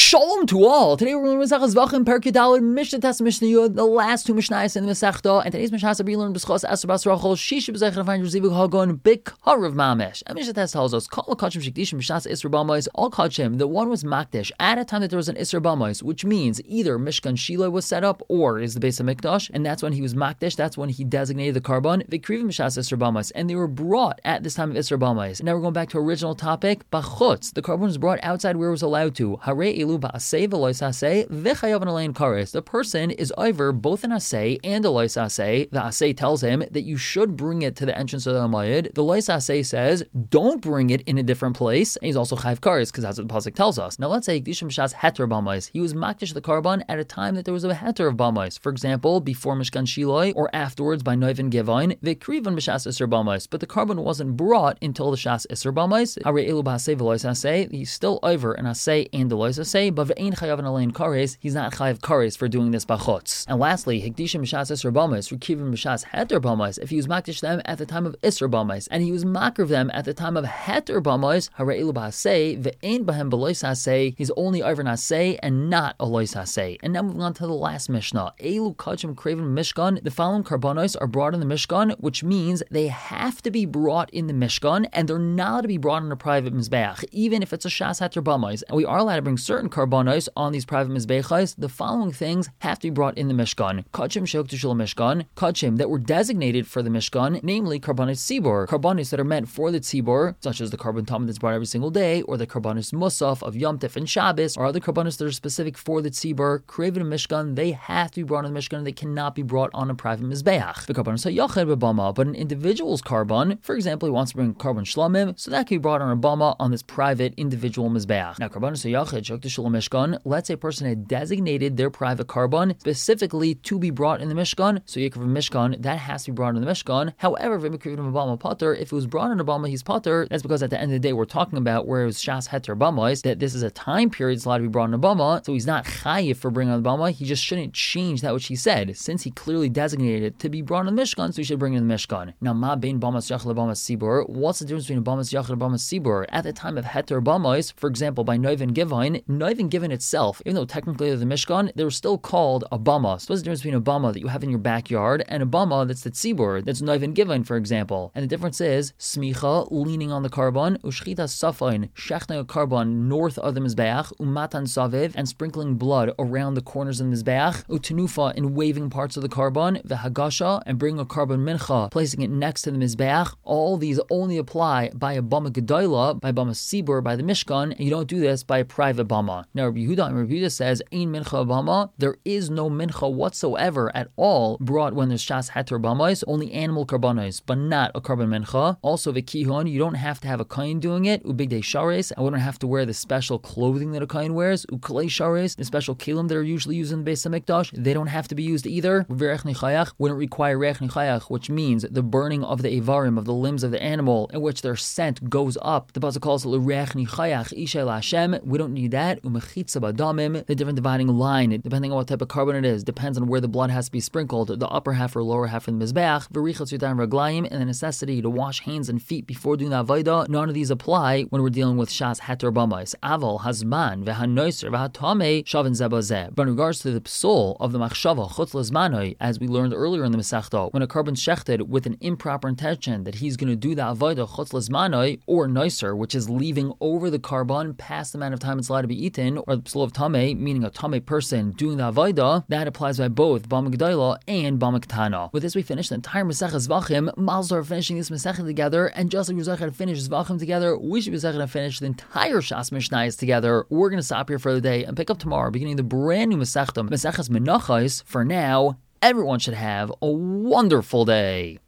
Shalom to all. Today we're going to Masechtas Zvachim, Perek Yud, Mishnah Tes Mishnah Yud, the last two Mishnayos in the Masechta. And today's Mishnah we learn B'schos Esther Bas Rachel, Shisha B'zeichen Afayin Rezivu Hagon B'Karav Mamesh. And Mishnah Tes tells us, Kol Kachim Shekdishim Mishnas Isra B'Amos, all Kachim, the one was Makdish at a time that there was an Isra B'Amos, which means either Mishkan Shiloh was set up or is the base of Mikdash, and that's when he was Makdish, that's when he designated the carbon, V'Krivim Mishnas Isra B'Amos, and they were brought at this time of Isra B'Amos. Now we're going back to original topic, B'chutz, the carbon was brought outside where it was allowed to. Hare Elu Ba'aseh V'Lois Aseh V'Chayav N'Alein Kares. The person is over both an Aseh and a Lois Aseh. The Aseh tells him that you should bring it to the entrance of the Hamayid. The Lois Aseh says, don't bring it in a different place. And he's also Chayav Kares, because that's what the Pasuk tells us. Now let's say Kedishim Shas Heter B'Amos. He was Makdish the carbon at a time that there was a Heter of B'Amos. For example, before Mishkan Shiloh or afterwards by Noiv Givon. V'Krivon B'Shas Isser B'Amos. But the carbon wasn't brought until the Shas Isser B'Amos. Hare Elu Ba'aseh V'Lois Aseh. He's still over an Aseh and the Lois Aseh, but V'Ein Chayav N'Alein Kares. He's not Chayav Kares for doing this B'chutz. And lastly, Hikdishim B'Shas Isser B'Amos. Rekivim B'Shas Heter B'Amos. If he was Makdish them at the time of Isser B'Amos, and he was Makriv them at the time of Heter B'Amos, Hare Elu Ba'aseh V'Ein B'Hem B'Lois Aseh. He's only over an Aseh and not a Lois Aseh. And now moving on to the last Mishnah. Elu Kachim Kraven Mishkan. The following karbanos are brought in the Mishkan, which means they have to be brought in the Mishkan, and they're not allowed to be brought on a private Mizbeach, even if it's a Shas Heter B'Amos. And we are allowed to bring certain karbanos on these private Mizbechais. The following things have to be brought in the Mishkan. Kachim Shel Mishkan. Kachim that were designated for the Mishkan, namely karbanos Tzibor. Karbanos that are meant for the Tzibor, such as the carbon tamid that's brought every single day, or the karbanos Musaf of Yom Tif and Shabbos, or other karbanos that are specific for the Tzibor, Kraven Mishkan, they have to be brought in the Mishkan. They cannot be brought on a private Mizbeach. The karbanos HaYachid B'Bama, but an individual's carbon, for example, he wants to bring carbon Shlamim, so that can be brought on a Bama on this private individual Mizbeach. Now, karbanos HaYachid Shel Mishkan, let's say a person had designated their private carbon specifically to be brought in the Mishkan, so Yikriv Mishkan, that has to be brought in the Mishkan. However, V'Mikriv B'Bama Pater, if it was brought in a Bama, he's Pater. That's because at the end of the day, we're talking about where it was Shas Heter B'Amos, that this is a time period it's allowed to be brought in a Bama, so he's not Chayiv for bringing on the Bama. He just shouldn't change that which he said, since he clearly designated it to be brought in the Mishkan, so he should bring it in the Mishkan. Now, Ma Bein Bamas Yachid Bamas Sibur, what's the difference between a Bamas Yachid and Bamas Sibur? At the time of Heter B'Amos, for example, by Noiv Givon itself, even though technically they're the Mishkan, they were still called a Bama. So what's the difference between a Bama that you have in your backyard and a Bama that's the Tzibur, that's Noiv Givon, for example? And the difference is Smicha, leaning on the carbon, Ushchita Safain, shechting a carbon north of the Mizbeach, Umatan Saviv, and sprinkling blood around the corners of the Mizbeach, Utenufa, in waving parts of the carbon, Vehagasha, and bringing a carbon mincha, placing it next to the Mizbeach. All these only apply by a Bama Gedola, by Bama Sibur, by the Mishkan, and you don't do this by a private Bama. Now, Rabbi Yehuda says, Ein mincha Bama, there is no mincha whatsoever at all brought when there's Shas Heter B'Amos, only animal karbanos, but not a carbon mincha. Also, V'Kihon, you don't have to have a kain doing it, Ubigdei Shares, and we don't have to wear the special clothing that a kain wears, Ukalei Shares, the special kelim that are usually used in the Beis HaMikdash, they don't have to be used either. V'Reich Nichayach wouldn't require Reich Nichayach, which means the burning of the Evarim, of the limbs of the animal, in which their scent goes up. The Pasuk calls it L'Reich Nichayach Isha L'Hashem. We don't need that. Umechitza B'Adamim, the different dividing line, depending on what type of carbon it is, depends on where the blood has to be sprinkled, the upper half or lower half of the Mizbeach, V'Richatz Yadayim Raglayim, and the necessity to wash hands and feet before doing the Avodah. None of these apply when we're dealing with Shas Heter B'Amos. Aval, Hazman, V'Hanoiser, V'Hatame, Shavin Zebazeh. But in regards to the psul of the Machshava, Chutz L'Zmanoi, as we learned earlier in the Masechta, when a carbon shechted with an improper intention that he's going to do the Avodah Chutz L'Zmanoi, or Noiser, which is leaving over the carbon past the amount of time it's allowed to be eaten, or the psul of Tameh, meaning a Tameh person doing the Avodah, that applies by both Bama Gedola and Bama Ketana. With this, we finish the entire Masechah Zvachim. Malzor are finishing this Masechah together, and just like we're going to finish Zvachim together, we should be going to finish the entire Shas Mishnayos together. We're going to stop here for the day and pick up tomorrow, beginning the brand new Masechah, Masechas Menachos. For now, everyone should have a wonderful day.